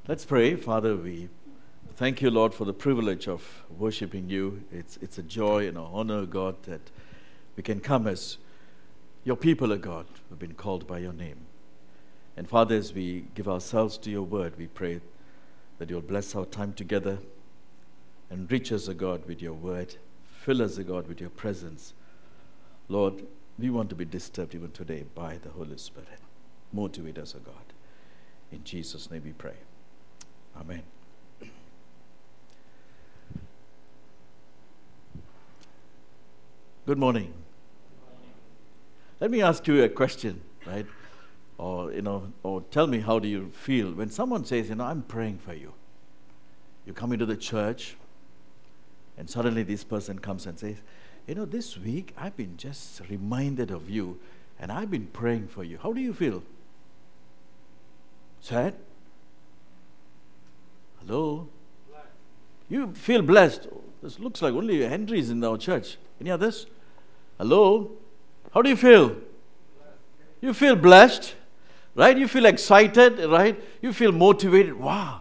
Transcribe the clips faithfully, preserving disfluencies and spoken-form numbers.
Let's pray. Father, we thank you, Lord, for the privilege of worshiping you. It's, it's a joy and an honor, God, that we can come as your people, O God, who have been called by your name. And Father, as we give ourselves to your word, we pray that you'll bless our time together and reach us, O God, with your word. Fill us, O God, with your presence. Lord, we want to be disturbed even today by the Holy Spirit. Motivate us, O God. In Jesus' name we pray. Amen. Good morning. Let me ask you a question, right? Or, you know, or tell me, how do you feel when someone says, you know, I'm praying for you. You come into the church and suddenly this person comes and says, you know, this week I've been just reminded of you and I've been praying for you. How do you feel? Sad? Hello? Blessed. You feel blessed. This looks like only Henry's in our church. Any others? Hello? How do you feel? Blessed. You feel blessed, right? You feel excited, right? You feel motivated. Wow.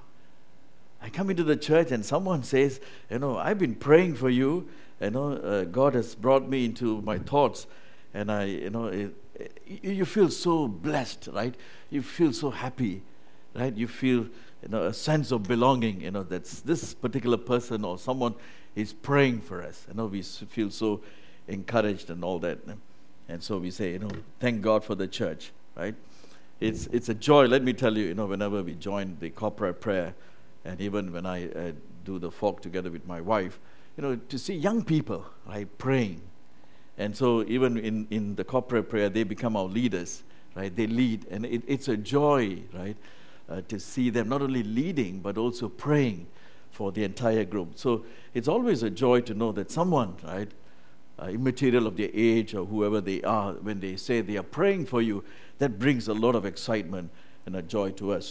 I come into the church and someone says, you know, I've been praying for you. You know, uh, God has brought me into my thoughts. And I, you know, it, it, you feel so blessed, right? You feel so happy, right? You feel, you know, a sense of belonging, you know, that this particular person or someone is praying for us. You know, we feel so encouraged and all that. And so we say, you know, thank God for the church, right? It's it's a joy, let me tell you, you know, whenever we join the corporate prayer, and even when I uh, do the fork together with my wife, you know, to see young people, right, praying. And so even in, in the corporate prayer, they become our leaders, right? They lead, and it, it's a joy, right? Uh, to see them not only leading but also praying for the entire group. So it's always a joy to know that someone, right, uh, immaterial of their age or whoever they are, when they say they are praying for you, that brings a lot of excitement and a joy to us.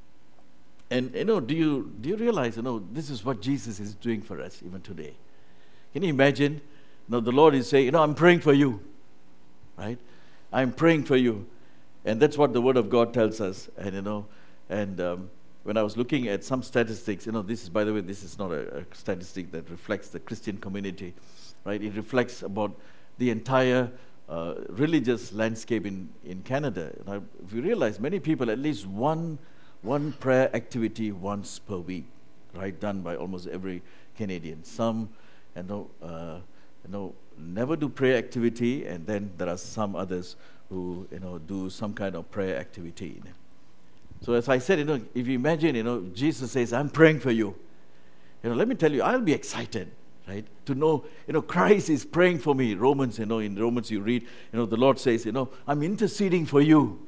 And you know, do you do you realize, you know, this is what Jesus is doing for us even today? Can you imagine? You know, the Lord is saying, you know, I'm praying for you, right? I'm praying for you, and that's what the Word of God tells us. And you know. And um, when I was looking at some statistics, you know, this is, by the way, this is not a, a statistic that reflects the Christian community, right? It reflects about the entire uh, religious landscape in, in Canada. Now, if you realize, many people, at least one one prayer activity once per week, right, done by almost every Canadian. Some, you know, uh, you know, never do prayer activity, and then there are some others who, you know, do some kind of prayer activity. So as I said, you know, if you imagine, you know, Jesus says, I'm praying for you. You know, let me tell you, I'll be excited, right, to know, you know, Christ is praying for me. Romans, you know, in Romans you read, you know, the Lord says, you know, I'm interceding for you.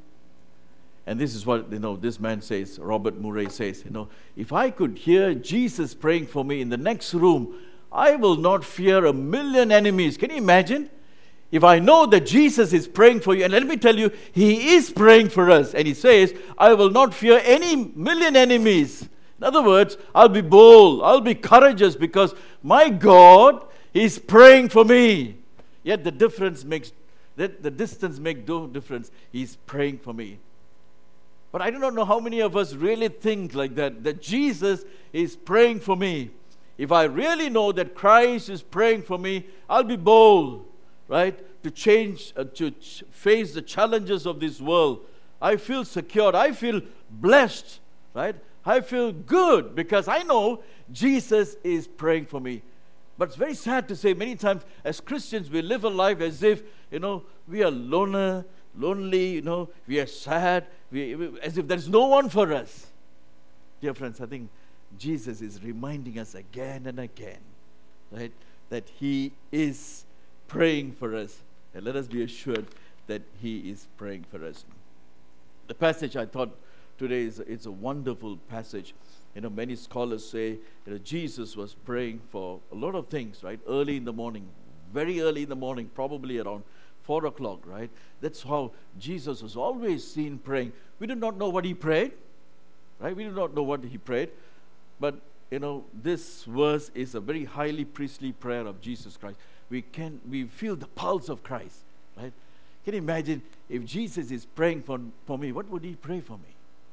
And this is what, you know, this man says, Robert Murray says, you know, if I could hear Jesus praying for me in the next room, I will not fear a million enemies. Can you imagine? If I know that Jesus is praying for you, and let me tell you, He is praying for us. And He says, I will not fear any million enemies. In other words, I'll be bold, I'll be courageous because my God is praying for me. Yet the difference makes, that the distance makes no difference. He's praying for me. But I do not know how many of us really think like that, that Jesus is praying for me. If I really know that Christ is praying for me, I'll be bold, right, to change, uh, to ch- face the challenges of this world. I feel secure. I feel blessed, right? I feel good because I know Jesus is praying for me. But it's very sad to say, many times as Christians, we live a life as if, you know, we are loner, lonely, you know, we are sad, we, we, as if there's no one for us. Dear friends, I think Jesus is reminding us again and again, right, that He is praying for us. And let us be assured that He is praying for us. The passage I thought today is it's a wonderful passage. You know, many scholars say, you know, Jesus was praying for a lot of things, right? Early in the morning, very early in the morning, probably around four o'clock, right? That's how Jesus was always seen praying. We do not know what He prayed, right? We do not know what He prayed. But, you know, this verse is a very highly priestly prayer of Jesus Christ. We can, we feel the pulse of Christ, right? Can you imagine if Jesus is praying for, for me, what would He pray for me?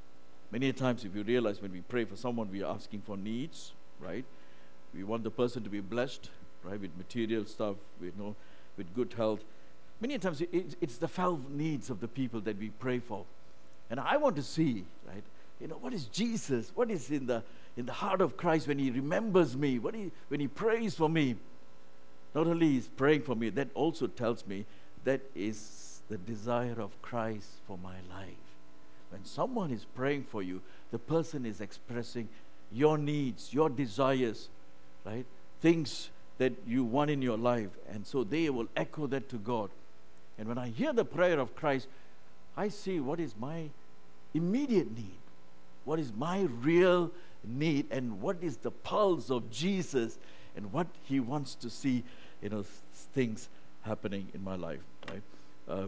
Many times, if you realize, when we pray for someone, we are asking for needs, right? We want the person to be blessed, right, with material stuff, with, you know, with good health. Many times, it, it's the felt needs of the people that we pray for. And I want to see, right, you know, what is Jesus? What is in the in the heart of Christ when He remembers me? What he, when He prays for me? Not only He's praying for me, that also tells me that is the desire of Christ for my life. When someone is praying for you, the person is expressing your needs, your desires, right? Things that you want in your life. And so they will echo that to God. And when I hear the prayer of Christ, I see what is my immediate need, what is my real need, and what is the pulse of Jesus, and what He wants to see, you know, things happening in my life, right? Um,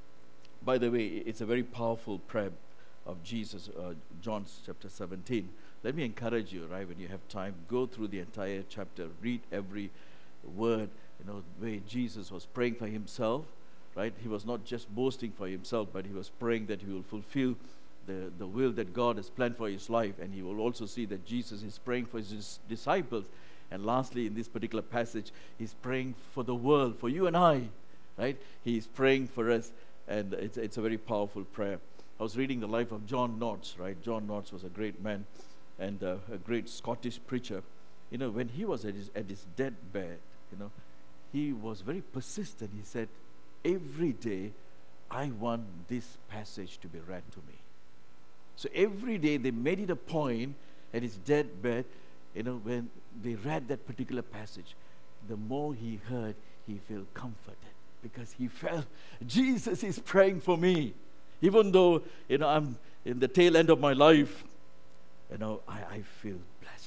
by the way, it's a very powerful prayer of Jesus, uh, John chapter seventeen. Let me encourage you, right, when you have time, go through the entire chapter, read every word, you know, the way Jesus was praying for Himself, right? He was not just boasting for Himself, but He was praying that He will fulfill the, the will that God has planned for His life. And He will also see that Jesus is praying for His disciples. And lastly, in this particular passage, He's praying for the world, for you and I, right? He's praying for us, and it's, it's a very powerful prayer. I was reading the life of John Knox, right? John Knox was a great man and uh, a great Scottish preacher. You know, when he was at his, at his deathbed, you know, he was very persistent. He said, every day I want this passage to be read to me. So every day they made it a point at his deathbed, you know, when they read that particular passage, the more he heard, he felt comforted, because he felt Jesus is praying for me. Even though, you know, I'm in the tail end of my life, you know, I, I feel blessed.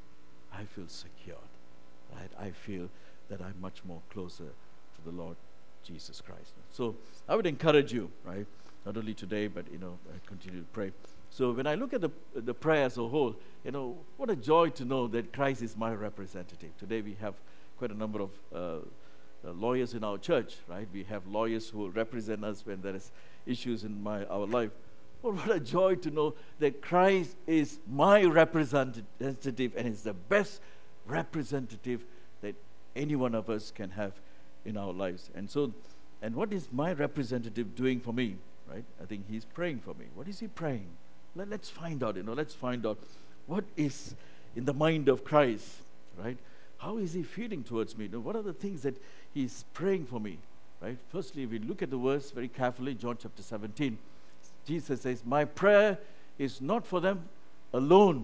I feel secured. Right? I feel that I'm much more closer to the Lord Jesus Christ. So I would encourage you, right, not only today, but, you know, I continue to pray. So when I look at the the prayer as a whole, you know, what a joy to know that Christ is my representative. Today we have quite a number of uh, uh, lawyers in our church, right? We have lawyers who will represent us when there is issues in my our life. But what a joy to know that Christ is my representative, and is the best representative that any one of us can have in our lives. And so, and what is my representative doing for me, right? I think he's praying for me. What is he praying? Let, let's find out, you know, let's find out what is in the mind of Christ, right? How is he feeling towards me? You know, what are the things that he's praying for me, right? Firstly, we look at the verse very carefully, John chapter seventeen. Jesus says, my prayer is not for them alone.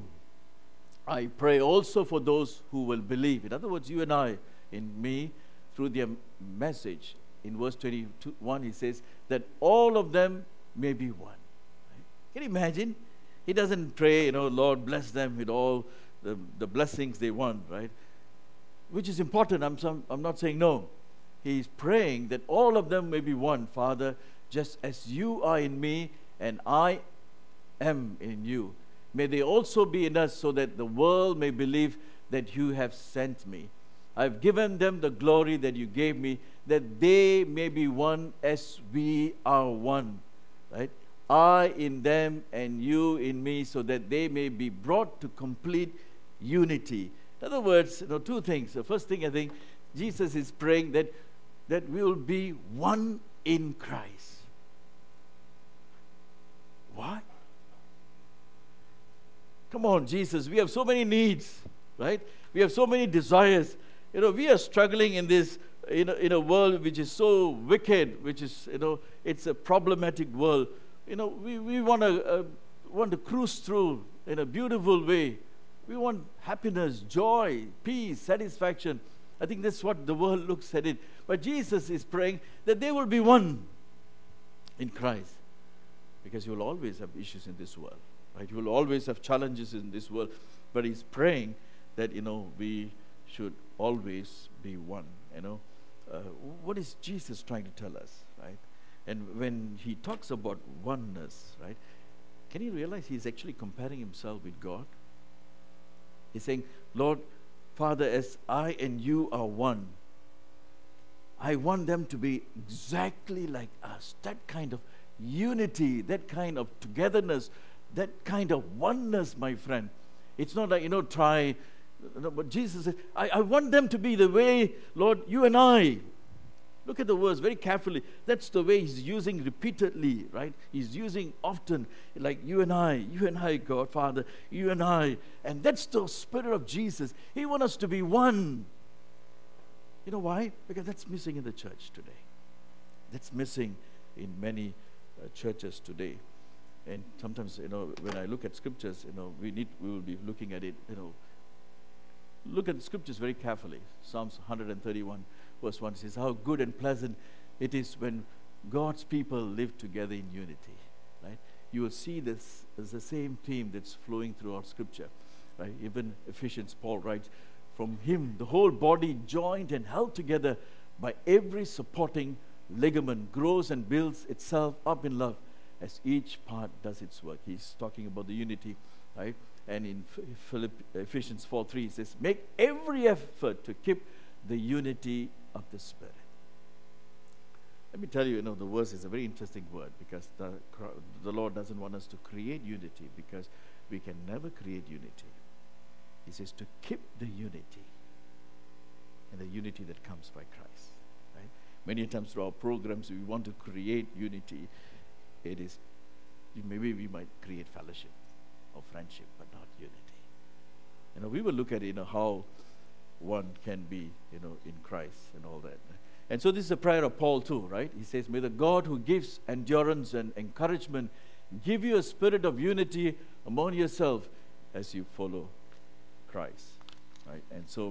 I pray also for those who will believe. In other words, you and I, in me, through their message. In verse twenty-one, he says that all of them may be one. Right? Can you imagine? He doesn't pray, you know, Lord, bless them with all the, the blessings they want, right? Which is important. I'm, some, I'm not saying no. He's praying that all of them may be one. Father, just as you are in me and I am in you, may they also be in us, so that the world may believe that you have sent me. I've given them the glory that you gave me, that they may be one as we are one. Right? I in them and you in me, so that they may be brought to complete unity. In other words, you know, two things. The first thing, I think, Jesus is praying that, that we will be one in Christ. Why? Come on, Jesus, we have so many needs, right? We have so many desires. You know, we are struggling in this, in a, in a world which is so wicked, which is, you know, it's a problematic world. You know, we, we want to uh, want to cruise through in a beautiful way. We want happiness, joy, peace, satisfaction. I think that's what the world looks at it. But Jesus is praying that they will be one in Christ. Because you will always have issues in this world, right? You will always have challenges in this world. But he's praying that, you know, we should always be one, you know. Uh, what is Jesus trying to tell us, right? And when he talks about oneness, right, can you realize he's actually comparing himself with God? He's saying, Lord, Father, as I and you are one, I want them to be exactly like us. That kind of unity, that kind of togetherness, That kind of oneness, my friend. It's not like, you know, try. No, but Jesus said, I, I want them to be the way, Lord, you and I. Look at the verse very carefully. That's the way he's using repeatedly, right? He's using often, like you and I, you and I, God, Father, you and I. And that's the spirit of Jesus. He wants us to be one. You know why? Because that's missing in the church today. That's missing in many uh, churches today. And sometimes, you know, when I look at scriptures, you know, we need, we will be looking at it, you know, look at the scriptures very carefully. Psalms one thirty-one, verse one says, how good and pleasant it is when God's people live together in unity, right? You will see this as the same theme that's flowing throughout scripture, right? Even Ephesians, Paul writes, from him, the whole body joined and held together by every supporting ligament grows and builds itself up in love as each part does its work. He's talking about the unity, right? And in Philipp, Ephesians four three, he says, make every effort to keep the unity of the Spirit. Let me tell you, you know, the verse is a very interesting word because the, the Lord doesn't want us to create unity because we can never create unity. He says to keep the unity and the unity that comes by Christ. Right? Many times through our programs, we want to create unity. It is, maybe we might create fellowship or friendship, but not unity. You know, we will look at, you know, how one can be, you know, in Christ and all that. And so this is a prayer of Paul too, right? He says, may the God who gives endurance and encouragement give you a spirit of unity among yourself as you follow Christ, right? And so,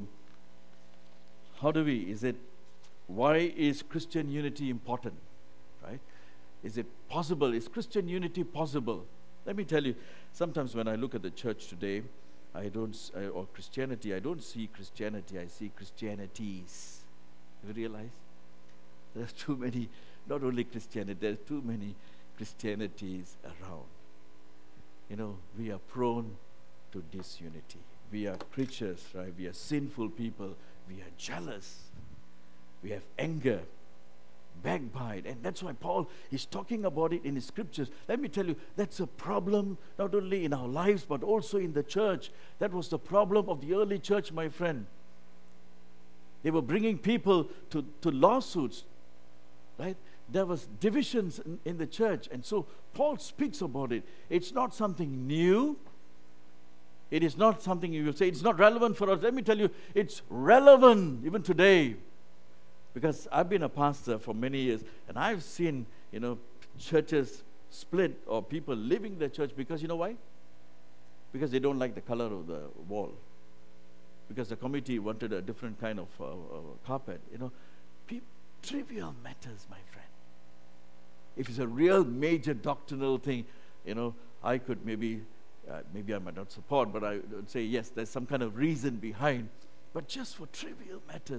how do we, is it, why is Christian unity important, right? Is it possible? Is Christian unity possible? Let me tell you, sometimes when I look at the church today, I don't, uh, or Christianity, I don't see Christianity, I see Christianities. Have you realized? There's too many, not only Christianity, there's too many Christianities around. You know, we are prone to disunity. We are creatures, right? We are sinful people. We are jealous. We have anger, backbite. And that's why Paul is talking about it in his scriptures. Let me tell you, that's a problem not only in our lives, but also in the church. That was the problem of the early church, my friend. They were bringing people to, to lawsuits, right? There was divisions in, in the church. And so Paul speaks about it. It's not something new. It is not something you will say, it's not relevant for us. Let me tell you, it's relevant even today. Because I've been a pastor for many years, and I've seen, you know, churches split or people leaving the church because, you know why? Because they don't like the color of the wall. Because the committee wanted a different kind of uh, uh, carpet. You know, pe- trivial matters, my friend. If it's a real major doctrinal thing, you know, I could maybe... Uh, maybe I might not support, but I would say, yes, there's some kind of reason behind. But just for trivial matters.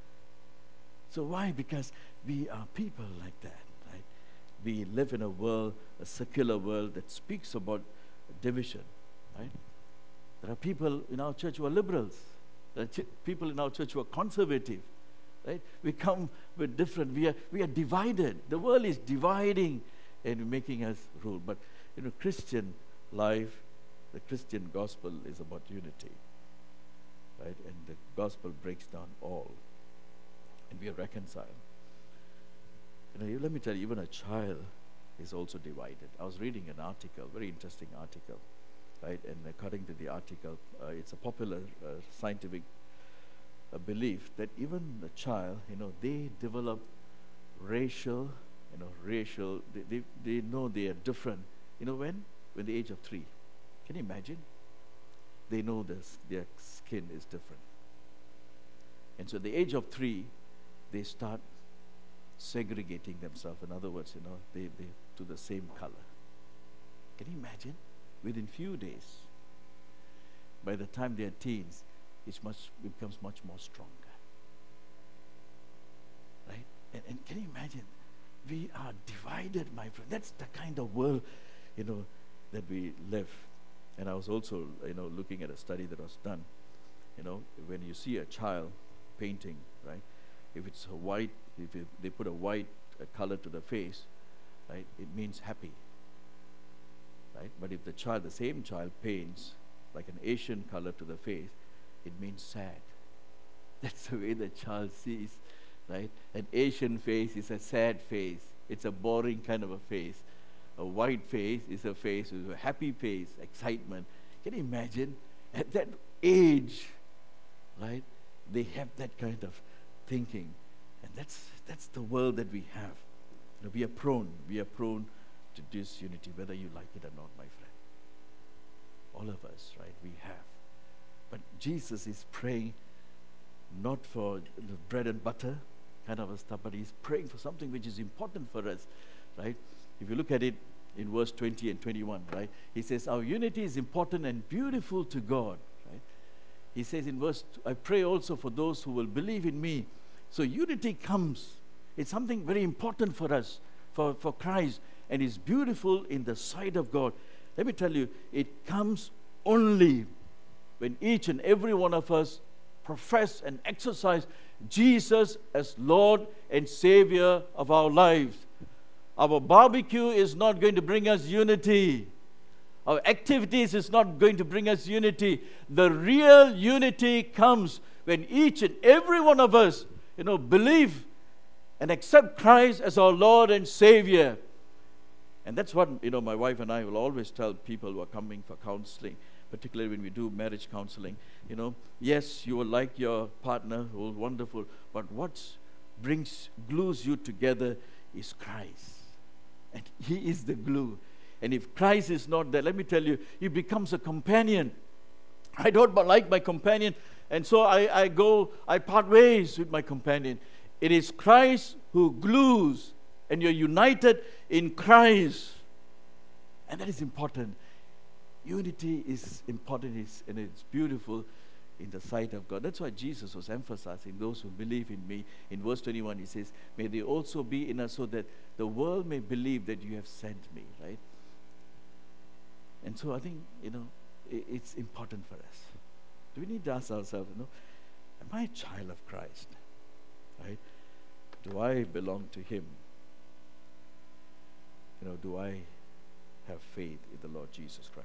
So why? Because we are people like that, right? We live in a world, a secular world that speaks about division, right? There are people in our church who are liberals. There are ch- people in our church who are conservative, right? We come with different, we are, we are divided. The world is dividing and making us rule. But, you know, Christian life, the Christian gospel is about unity, right? And the gospel breaks down all, and we are reconciled. You know, let me tell you, even a child is also divided. I was reading an article, very interesting article, right? And according to the article, uh, it's a popular uh, scientific uh, belief that even a child, you know, they develop racial, you know, racial. They they, they know they are different. You know when? When the age of three. Can you imagine? They know this, their skin is different. And so at the age of three, they start segregating themselves. In other words, you know, they, they to the same color. Can you imagine? Within few days, by the time they are teens, it much it becomes much more stronger. Right? And, and can you imagine? We are divided, my friend. That's the kind of world, you know, that we live. And I was also, you know, looking at a study that was done. You know, when you see a child painting, right? If it's a white, if it, they put a white uh, color to the face, right? It means happy, right? But if the child, the same child paints like an Asian color to the face, it means sad. That's the way the child sees, right? An Asian face is a sad face. It's a boring kind of a face. A white face is a face with a happy face, excitement. Can you imagine? At that age, right? They have that kind of thinking. And that's that's the world that we have. You know, we are prone, we are prone to disunity, whether you like it or not, my friend. All of us, right? We have. But Jesus is praying not for the bread and butter kind of a stuff, but he's praying for something which is important for us, right? If you look at it in verse twenty and twenty-one, right? He says, our unity is important and beautiful to God, right? He says in verse, I pray also for those who will believe in me. So unity comes. It's something very important for us, for, for Christ, and is beautiful in the sight of God. Let me tell you, it comes only when each and every one of us profess and exercise Jesus as Lord and Savior of our lives. Our barbecue is not going to bring us unity. Our activities is not going to bring us unity. The real unity comes when each and every one of us, you know, believe and accept Christ as our Lord and Savior. And that's what, you know, my wife and I will always tell people who are coming for counseling, particularly when we do marriage counseling. You know, yes, you will like your partner, who's wonderful, but what brings, glues you together is Christ. And He is the glue. And if Christ is not there, let me tell you, He becomes a companion. I don't like my companion, and so I, I go, I part ways with my companion. It is Christ who glues, and you're united in Christ. And that is important. Unity is important, and it's beautiful in the sight of God. That's why Jesus was emphasizing those who believe in me. In verse twenty-one, He says, may they also be in us so that the world may believe that you have sent me, right? And so I think, you know, it, it's important for us. Do we need to ask ourselves, you know, am I a child of Christ? Right? Do I belong to Him? You know, do I have faith in the Lord Jesus Christ?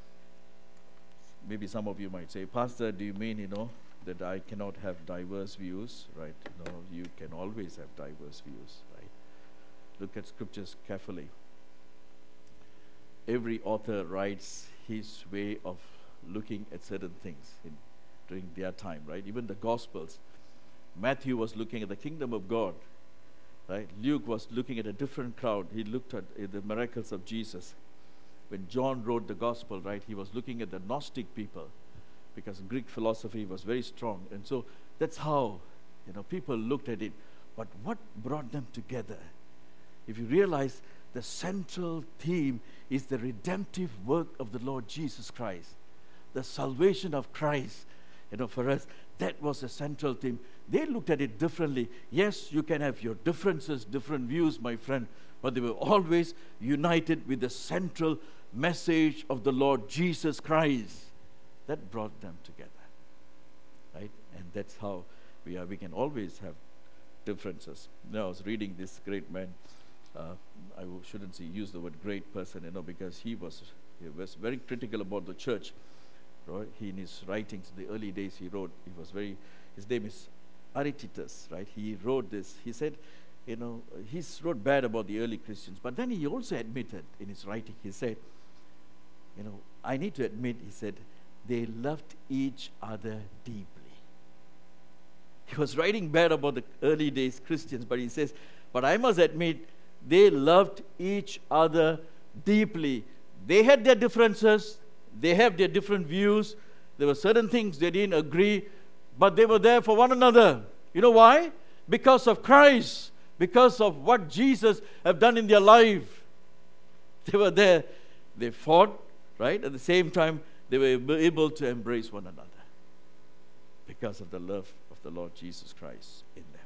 Maybe some of you might say, Pastor, do you mean, you know, that I cannot have diverse views? Right? No, you can always have diverse views, right? Look at scriptures carefully. Every author writes his way of looking at certain things in, during their time, right? Even the Gospels. Matthew was looking at the kingdom of God, right? Luke was looking at a different crowd. He looked at uh, the miracles of Jesus. When John wrote the Gospel, right, he was looking at the Gnostic people because Greek philosophy was very strong. And so that's how, you know, people looked at it. But what brought them together? If you realize the central theme is the redemptive work of the Lord Jesus Christ, the salvation of Christ. You know, for us, that was the central theme. They looked at it differently. Yes, you can have your differences, different views, my friend, but they were always united with the central message of the Lord Jesus Christ. That brought them together, right? And that's how we are. We can always have differences. Now, I was reading this great man. Uh, I shouldn't say use the word great person, you know, because he was he was very critical about the church. Right? He in his writings, the early days, he wrote. He was very. His name is Aristides, right? He wrote this. He said, you know, he wrote bad about the early Christians, but then he also admitted in his writing. He said, you know, I need to admit, he said, they loved each other deeply. He was writing bad about the early days Christians, but he says, but I must admit, they loved each other deeply. They had their differences. They have their different views. There were certain things they didn't agree, but they were there for one another. You know why? Because of Christ. Because of what Jesus have done in their life. They were there. They fought, right? At the same time, they were able to embrace one another because of the love of the Lord Jesus Christ in them.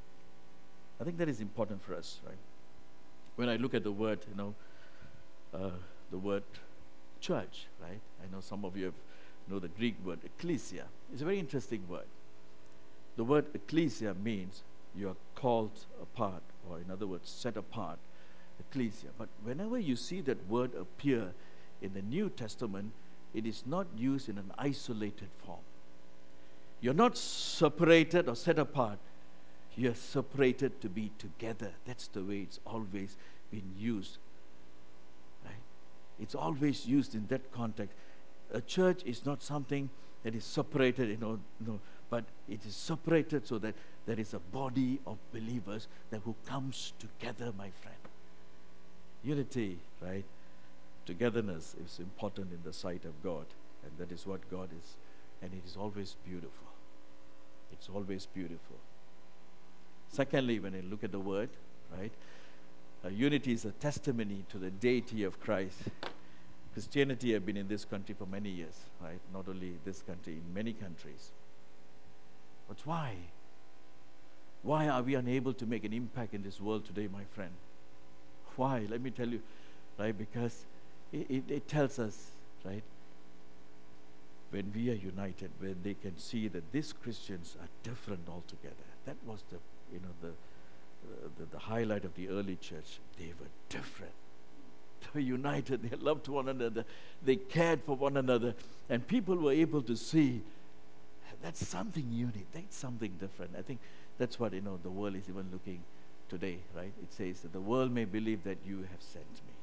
I think that is important for us, right? When I look at the word, you know, uh, the word church, right? I know some of you have, know the Greek word ecclesia. It's a very interesting word. The word ecclesia means you are called apart, or in other words, set apart. Ecclesia. But whenever you see that word appear in the New Testament, it is not used in an isolated form. You're not separated or set apart. You're separated to be together. That's the way it's always been used. Right? It's always used in that context. A church is not something that is separated, you know, no, but it is separated so that there is a body of believers that who comes together, my friend. Unity, right? Togetherness is important in the sight of God, and that is what God is, and it is always beautiful. It's always beautiful. Secondly, when I look at the word, right, uh, unity is a testimony to the deity of Christ. Christianity has been in this country for many years, right? Not only this country, in many countries. But why? Why are we unable to make an impact in this world today, my friend? Why? Let me tell you, right? Because it, it, it tells us, right? When we are united, when they can see that these Christians are different altogether. That was the, you know, the, uh, the the highlight of the early church. They were different. They were united. They loved one another. They cared for one another, and people were able to see that's something unique. That's something different. I think that's what, you know, the world is even looking today, right? It says that the world may believe that you have sent me.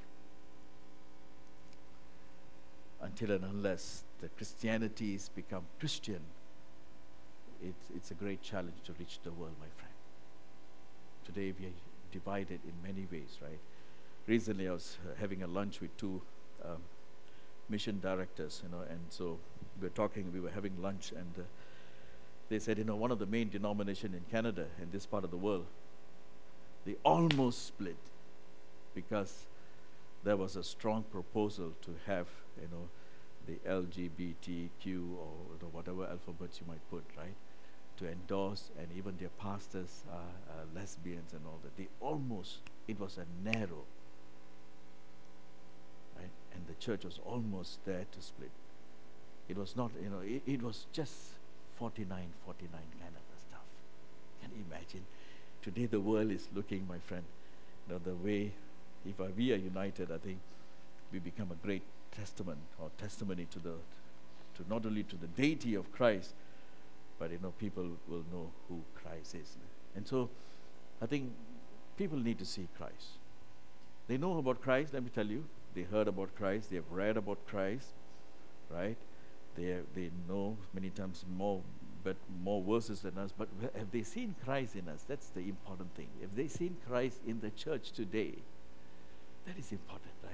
Until and unless the Christianity has become Christian, it's, it's a great challenge to reach the world, my friend. Today we are divided in many ways, right? Recently I was uh, having a lunch with two um, mission directors, you know, and so we were talking, we were having lunch, and uh, they said, you know, one of the main denominations in Canada, in this part of the world, they almost split because there was a strong proposal to have, you know, the L G B T Q or the whatever alphabets you might put, right, to endorse, and even their pastors are uh, lesbians and all that. They almost, it was a narrow, right, and the church was almost there to split. It was not, you know, it, it was just forty-nine forty-nine kind of stuff. Can you imagine? Today the world is looking, my friend, you know, the way, if uh, we are united, I think we become a great testament or testimony to the, to not only to the deity of Christ, but, you know, people will know who Christ is. And so I think people need to see Christ. They know about Christ, let me tell you. They heard about Christ, they have read about Christ, right? They have, they know many times more, but more verses than us. But have they seen Christ in us? That's the important thing. Have they seen Christ in the church today? That is important, right?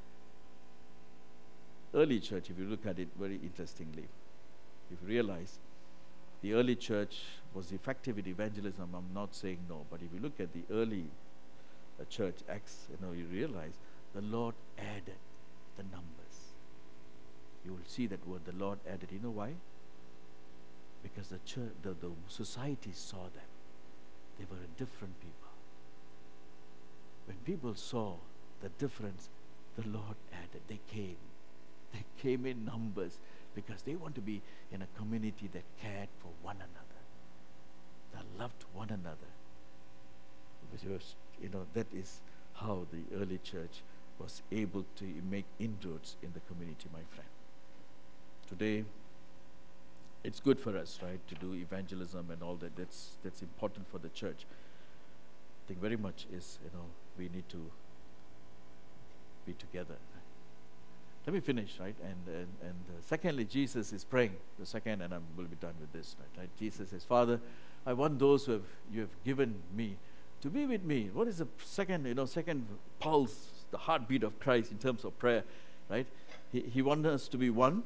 Early church, if you look at it very interestingly, if you realize the early church was effective in evangelism, I'm not saying no, but if you look at the early uh, church Acts, you know, you realize the Lord added the numbers. You will see that word, the Lord added. You know why? Because the church, the, the society saw them. They were a different people. When people saw the difference, the Lord added. They came. They came in numbers because they want to be in a community that cared for one another, that loved one another. Because, you know, that is how the early church was able to make inroads in the community, my friend. Today, it's good for us, right, to do evangelism and all that. That's that's important for the church. I think very much is, you know, we need to be together. Let me finish, right? And and, and uh, secondly, Jesus is praying. The second, and I will be done with this, right? right? Jesus says, Father, I want those who have you have given me to be with me. What is the second, you know, second pulse, the heartbeat of Christ in terms of prayer, right? He he wants us to be one.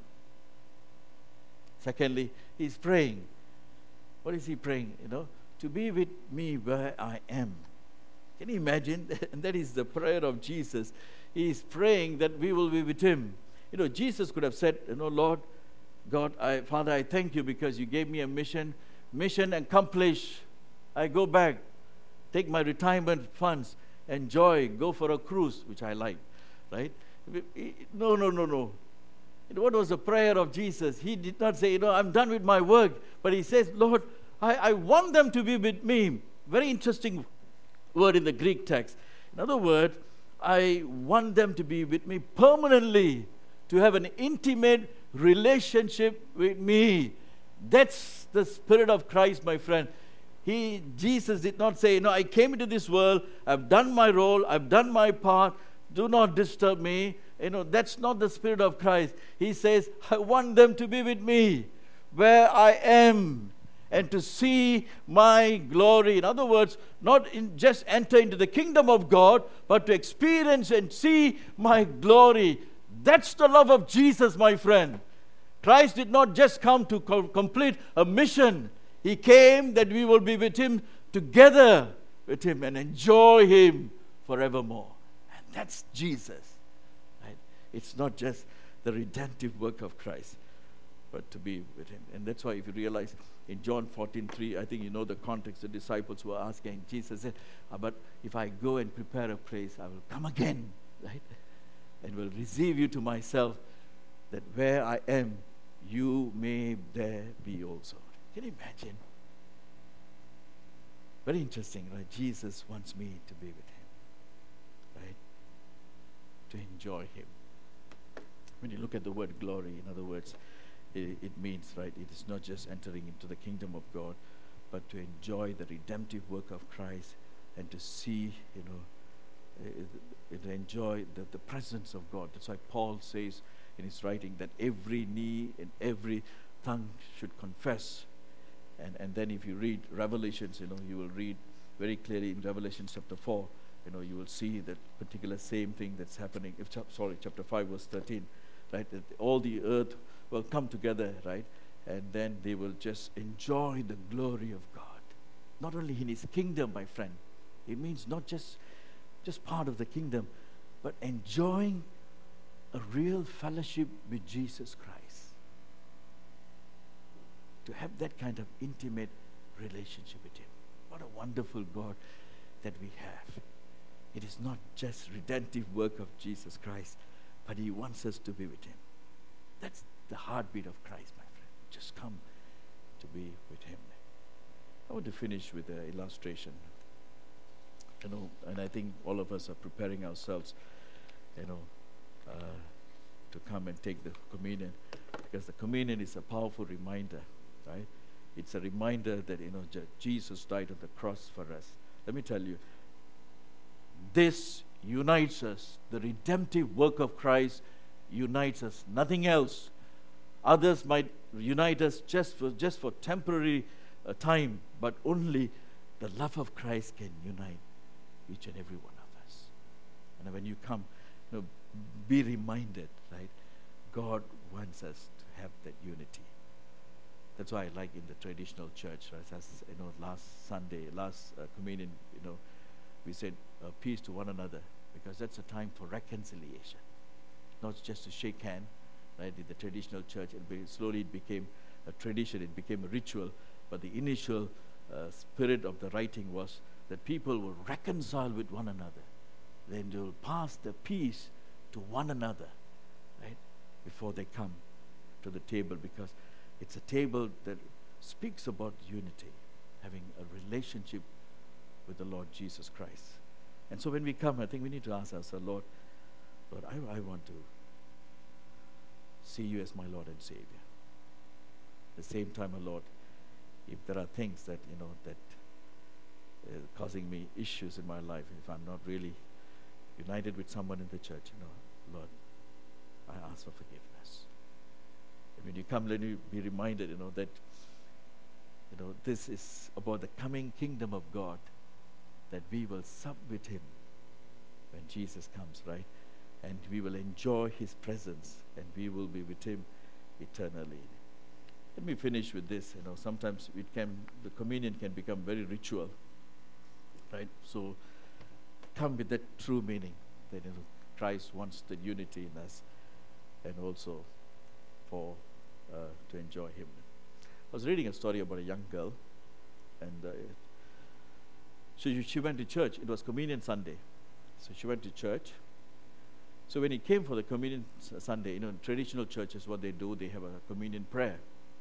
Secondly, he's praying. What is he praying? You know, to be with me where I am. Can you imagine? And that is the prayer of Jesus. He is praying that we will be with him. You know, Jesus could have said, you know, Lord, God, I, Father, I thank you because you gave me a mission. Mission accomplished. I go back, take my retirement funds, enjoy, go for a cruise, which I like, right? No, no, no, no. What was the prayer of Jesus? He did not say, you know, I'm done with my work. But he says, Lord, I, I want them to be with me. Very interesting word in the Greek text. In other words, I want them to be with me permanently. to have an intimate relationship with me. That's the Spirit of Christ, my friend. He, Jesus did not say, no, I came into this world, I've done my role, I've done my part, do not disturb me. You know, that's not the Spirit of Christ. He says, I want them to be with me where I am and to see my glory. In other words, not in just enter into the kingdom of God, but to experience and see my glory. That's the love of Jesus, my friend. Christ did not just come to co- complete a mission. He came that we will be with Him, together with Him, and enjoy Him forevermore. And that's Jesus. Right? It's not just the redemptive work of Christ, but to be with Him. And that's why if you realize in John fourteen three, I think you know the context, the disciples were asking, Jesus said, ah, but if I go and prepare a place, I will come again, right? And will receive you to myself, that where I am, you may there be also. Can you imagine? Very interesting, right? Jesus wants me to be with Him, right? To enjoy Him. When you look at the word glory, in other words, it, it means, right, it is not just entering into the kingdom of God, but to enjoy the redemptive work of Christ and to see, you know, uh, to enjoy the, the presence of God. That's why Paul says in his writing that every knee and every tongue should confess. And and then if you read Revelations, you know, you will read very clearly in Revelation chapter four, you know, you will see that particular same thing that's happening. If chap- sorry, chapter five, verse thirteen, right? That all the earth will come together, right? And then they will just enjoy the glory of God. Not only in His kingdom, my friend. It means not just just part of the kingdom, but enjoying a real fellowship with Jesus Christ. To have that kind of intimate relationship with Him. What a wonderful God that we have. It is not just redemptive work of Jesus Christ, but He wants us to be with Him. That's the heartbeat of Christ, my friend. Just come to be with Him. I want to finish with an illustration. You know, and I think all of us are preparing ourselves, you know, uh, to come and take the communion, because the communion is a powerful reminder. Right? It's a reminder that, you know, Je- Jesus died on the cross for us. Let me tell you, this unites us. The redemptive work of Christ unites us. Nothing else. Others might unite us just for just for temporary uh, time, but only the love of Christ can unite each and every one of us. And when you come, you know, be reminded, right? God wants us to have that unity. That's why I like in the traditional church, right? As you know, last Sunday, last uh, communion, you know, we said uh, peace to one another, because that's a time for reconciliation, not just to shake hand, right? In the traditional church, it be, slowly it became a tradition, it became a ritual, but the initial uh, spirit of the writing was that people will reconcile with one another, then they will pass the peace to one another, right? Before they come to the table, because it's a table that speaks about unity, having a relationship with the Lord Jesus Christ. And so when we come, I think we need to ask ourselves, Lord, Lord, I, I want to see you as my Lord and Savior. At the same time, oh Lord, if there are things that, you know, that are causing me issues in my life, if I'm not really united with someone in the church, you know, Lord, I ask for forgiveness. When you come, let you be reminded, you know, that, you know, this is about the coming kingdom of God, that we will sup with Him when Jesus comes, right? And we will enjoy His presence, and we will be with Him eternally. Let me finish with this. You know, sometimes it can, the communion can become very ritual, right? So come with that true meaning that, you know, Christ wants the unity in us, and also for uh, to enjoy Him. I was reading a story about a young girl, and uh, she she went to church. It was Communion Sunday, so she went to church. So when he came for the Communion Sunday, you know, in traditional churches, what they do, they have a communion prayer.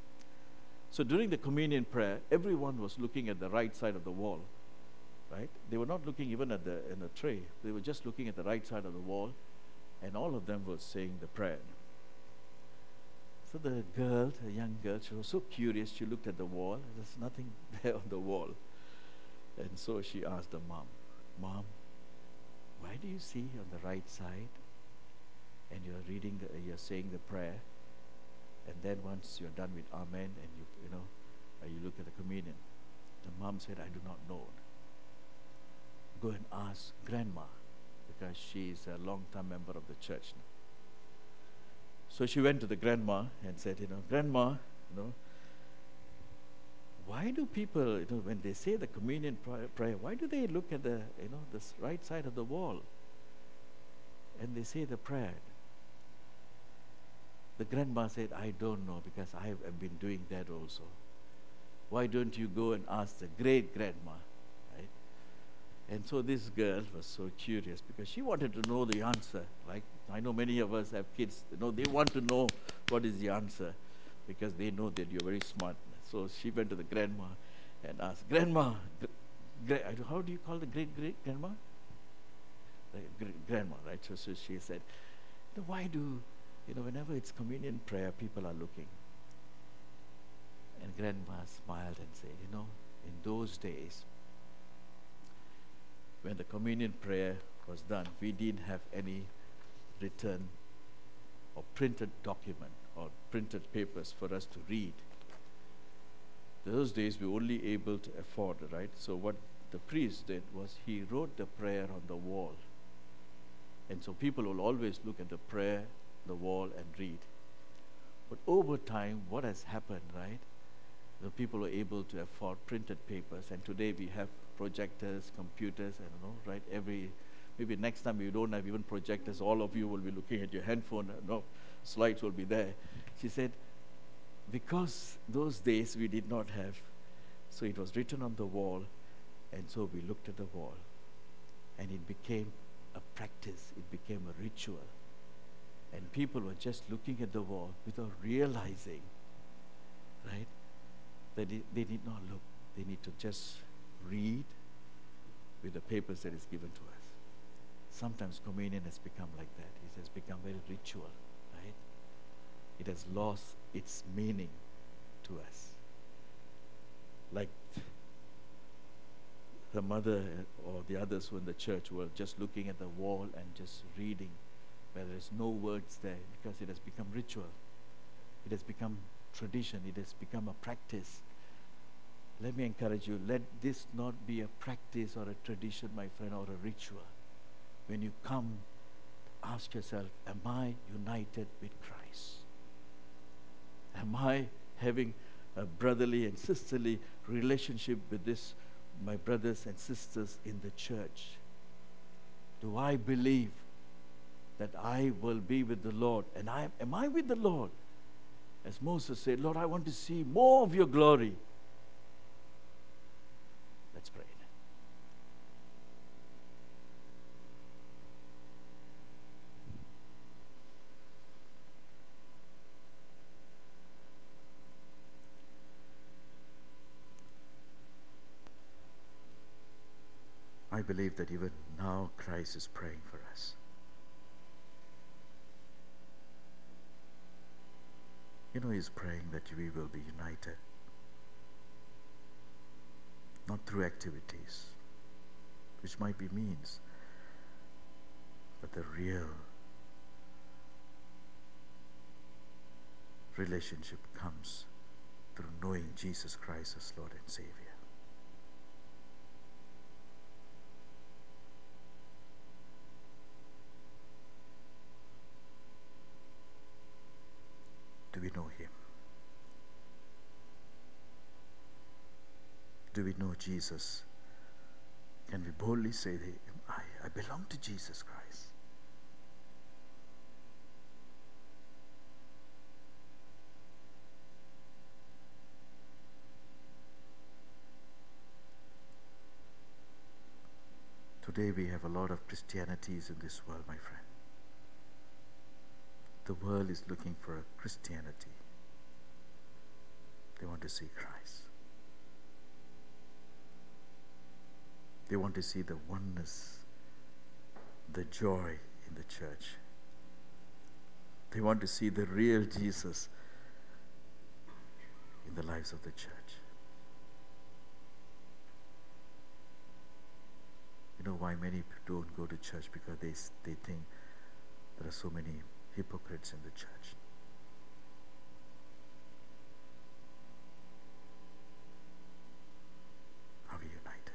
So during the communion prayer, everyone was looking at the right side of the wall, right? They were not looking even at the in the tray. They were just looking at the right side of the wall, and all of them were saying the prayer. So the girl, the young girl, she was so curious. She looked at the wall. There's nothing there on the wall. And so she asked the mom, Mom, why do you see on the right side and you're reading, the, you're saying the prayer, and then once you're done with Amen and you, you know, uh, you look at the communion. The mom said, I do not know. Go and ask Grandma, because she's a long-time member of the church now. So she went to the grandma and said, you know, Grandma, you know, why do people, you know, when they say the communion prayer, prayer, why do they look at the, you know, this right side of the wall and they say the prayer? The grandma said, I don't know, because I have been doing that also. Why don't you go and ask the great grandma? Right? And so this girl was so curious because she wanted to know the answer. Like I know many of us have kids, you know, they want to know what is the answer because they know that you're very smart. So she went to the grandma and asked, Grandma, gr- gra- how do you call the great great grandma? Like, gr- grandma, right? So, so she said, why do, you know, whenever it's communion prayer, people are looking. And Grandma smiled and said, you know, in those days, when the communion prayer was done, we didn't have any written or printed document or printed papers for us to read. Those days we were only able to afford, right? So what the priest did was he wrote the prayer on the wall. And so people will always look at the prayer, the wall, and read. But over time, what has happened, right? The people were able to afford printed papers, and today we have projectors, computers, I don't know, right? Every, maybe next time you don't have even projectors, all of you will be looking at your handphone, no, slides will be there. She said, because those days we did not have, so it was written on the wall, and so we looked at the wall, and it became a practice, it became a ritual, and people were just looking at the wall without realizing, right, that it, they did not look, they need to just read with the papers that is given to us. Sometimes communion has become like that. It has become very ritual, right? It has lost its meaning to us. Like the mother or the others who in the church were just looking at the wall and just reading, where there is no words there, because it has become ritual. It has become tradition. It has become a practice. Let me encourage you, let this not be a practice or a tradition, my friend, or a ritual. When you come, ask yourself, am I united with Christ? Am I having a brotherly and sisterly relationship with this, my brothers and sisters in the church? Do I believe that I will be with the Lord? And I am I with the Lord? As Moses said, Lord, I want to see more of your glory. Let's pray. I believe that even now Christ is praying for us. You know, He's praying that we will be united, not through activities, which might be means, but the real relationship comes through knowing Jesus Christ as Lord and Savior. Do we know Him? Do we know Jesus? Can we boldly say to Him, I, I belong to Jesus Christ? Today we have a lot of Christianities in this world, my friend. The world is looking for a Christianity. They want to see Christ. They want to see the oneness, the joy in the church. They want to see the real Jesus in the lives of the church. You know why many don't go to church? Because they, they think there are so many hypocrites in the church. Are we united?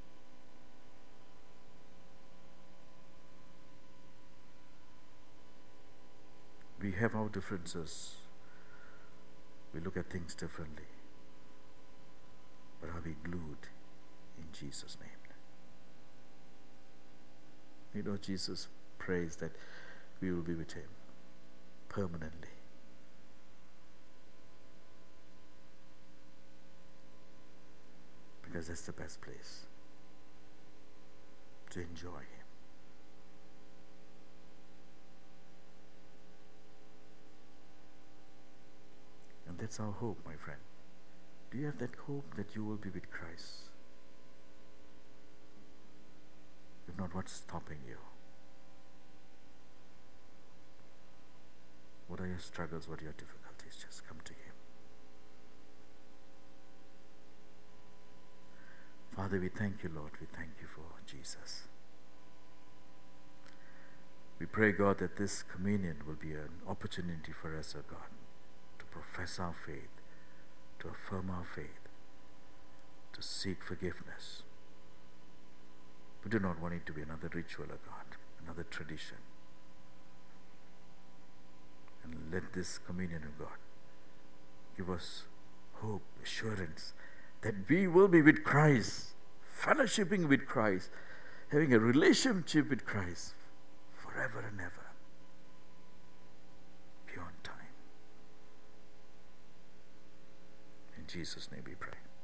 We have our differences. We look at things differently. But are we glued in Jesus' name? You know, Jesus prays that we will be with Him permanently. Because that's the best place to enjoy Him. And that's our hope, my friend. Do you have that hope that you will be with Christ? If not, what's stopping you? What are your struggles? What are your difficulties? Just come to Him. Father, we thank you, Lord. We thank you for Jesus. We pray, God, that this communion will be an opportunity for us, O God, to profess our faith, to affirm our faith, to seek forgiveness. We do not want it to be another ritual, O God, another tradition. And let this communion, O God, give us hope, assurance that we will be with Christ, fellowshipping with Christ, having a relationship with Christ forever and ever, beyond time. In Jesus' name we pray.